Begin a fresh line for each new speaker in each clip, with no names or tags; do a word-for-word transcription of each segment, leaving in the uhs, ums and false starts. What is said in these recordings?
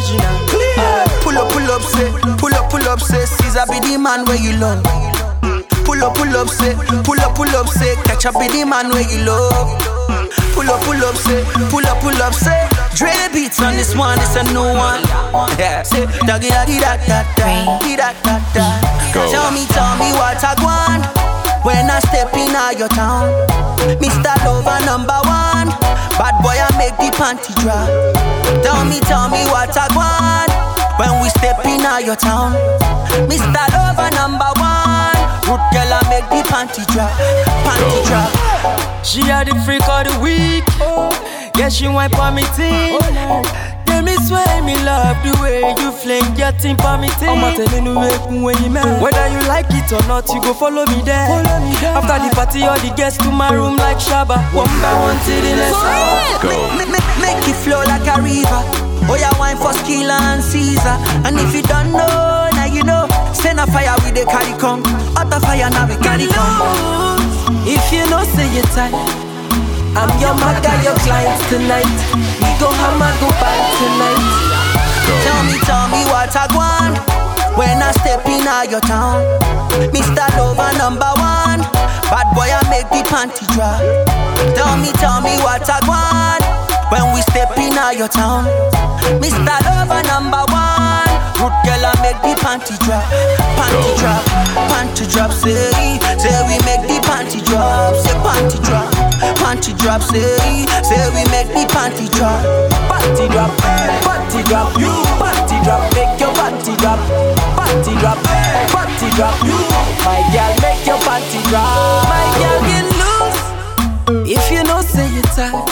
original.
Uh, pull up, pull up, say, pull up, pull up, say, Caesar be the man where you love. Pull up, pull up, say, pull up, pull up, say, catch up be the man where you love. Pull up, pull up, say, pull up, pull up, say, Dre beats on this one, it's a new one. Yeah, say, doggy, doggy, da, da, da, da, da, da. Tell me, tell me what I want when I step in your town. Mister Lover number one, bad boy I make the panty drop. Tell me, tell me what I want when we step in your town. Mister Lover number one, good girl I make the panty drop, panty drop.
She had the freak of the week. Yeah, she wine for me team. Tell me swear me love the way you fling your team for me team. I'ma tell you when you man. Whether you like it or not, you go follow me there. Follow me there. After the party, all the guests to my room like Shabba. One by one till the next hour.
Make, make, make it flow like a river. Oh yeah, wine for Skilla and Caesar. And if you don't know, now you know. Send a fire with the carry come. Out the fire now we carry come.
If you know say you tight, I'm your maga, your clients tonight. We go hammer, go back tonight.
Tell me, tell me what I want when I step in your town. Mister Lover number one, bad boy I make the panty drop. Tell me, tell me what I want when we step in your town. Mister Lover number one, good girl I make the panty drop, panty drop, panty drop. Say, say we make the panty drop, say panty drop. Panty drop, say, say we make the panty drop.
Panty drop, panty drop, you panty drop, make your panty drop. Panty drop, panty drop, you. My girl, make your panty drop. My girl, get loose. If you know, say you tight.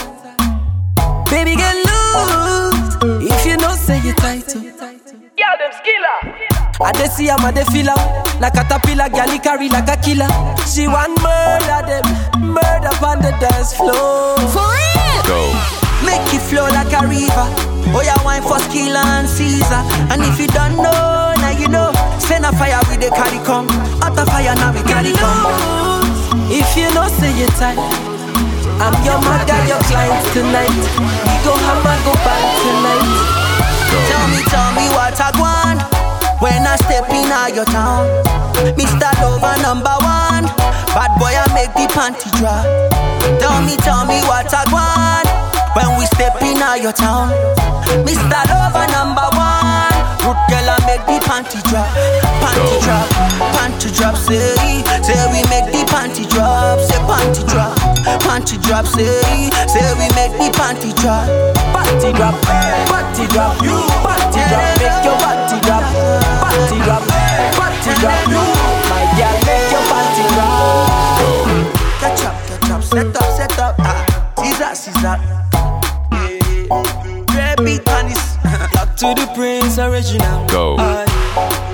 Baby, get loose. If you know, say you tight too.
Yeah, them Skilla.
I dey see am, I dey feel am. Like a caterpillar, girl, he carry like a killer. She want murder them, murder on the dance floor.
For real? Go. Make it flow like a river. Oh yeah, wine for Skilla and Caesar. And if you don't know, now you know. Send a fire with the carry come. Out the fire now we carry come.
If you know, say you tight. I'm your maga, your clients tonight. We go hammer, go back tonight.
Tell me, tell me what I want when I step in your town. Mister Lover number one, bad boy I make the panty drop. Tell me, tell me what I want when we step in your town. Mister Lover number one, good girl I make the panty drop, panty drop, panty drop. Say, say we make the panty drop, say panty drop, panty drop. Say, say we make the panty drop.
Panty drop, panty drop, you panty drop, make your panty drop. Panty drop, panty drop, you. My girl, make your panty drop.
Catch up, catch up, set up, set up. Ah, Caesar, Caesar. Yeah, Dre beat on this.
Talk to the Prince original.
Go.
Uh,